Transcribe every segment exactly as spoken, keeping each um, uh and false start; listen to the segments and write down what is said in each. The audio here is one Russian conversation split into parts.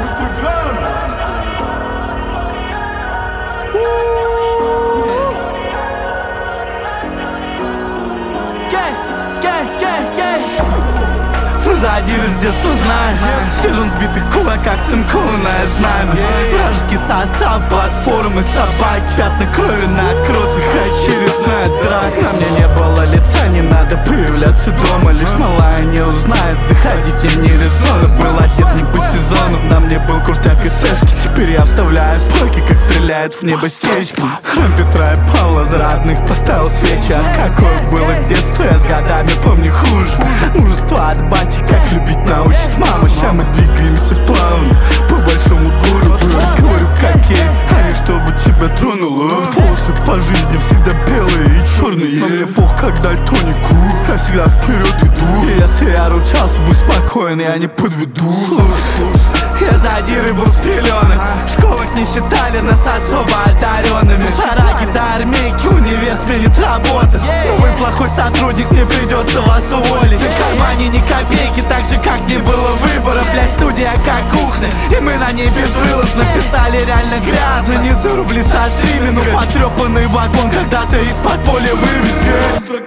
Задиры с детства знаешь, держим сбитых кулаках цинкованное знамя. Вражеский состав, платформы, собаки, пятна крови на кроссах, очередная драка. На мне не было лица, не надо появляться дома. Лишь малая не узнает, заходить я не резона. Был одет не по сезону, на мне был крутяк и сэшки. Теперь я вставляю стойки, как стреляет в небо стечки. Храм Петра и Павла за родных поставил свечи. А какое было детство, я с годами помню хуже. Мужество от бати, как любить научит мама. Ща мы двигаемся плавно по большому городу. Говорю как есть, а не чтобы тебя тронуло. Полосы по жизни всегда белые и черные. Но мне пох как дальтонику, я всегда вперед иду. И если я ручался, будь спокоен, я не подведу. Слушай, я задирой был с пеленок. В школах не считали нас особо одаренными. Шараги до армейки, универ сменит работа. Но вы плохой сотрудник, мне придется вас уволить. На кармане ни копейки, так же как не было выбора. Блядь, студия как кухня, и мы на ней безвылазно. Писали реально грязно, не за рубли сострили. Но потрепанный вагон когда-то из-под поля вывезли.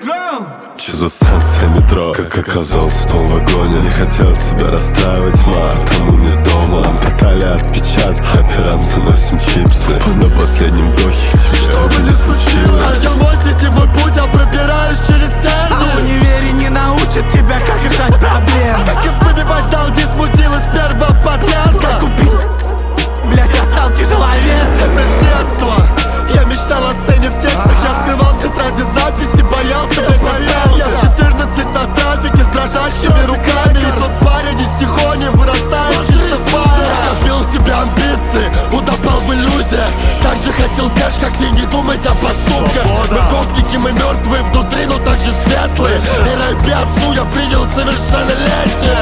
Че за станция метро, как оказался в том вагоне. Не хотел тебя расстраивать, ма, потому не дома. Нам катали отпечатки, операм заносим чипсы. На последнем вдохе к тебе что бы не случилось. А я мой сетевой путь, я пробираюсь через сердце. А в универе не научат тебя, как решать проблемы. Как и выбивать долги, смутилась первого подъезда. Как купил, блять, я стал тяжеловес. Это с детства, я мечтал о сцене в текстах. Я скрывал тетради записи, боялся, блять, боялся. Я в четырнадцать на трафике с дрожащими руками. И тот парень из Тихони вырастает чисто фара. Я копил в себе амбиции, утопал в иллюзиях. Так же хотел кэш, как ты, не думать о поступках. Мы гопники, мы мертвые внутри, но также светлые. И рэп отцу я принял совершеннолетие.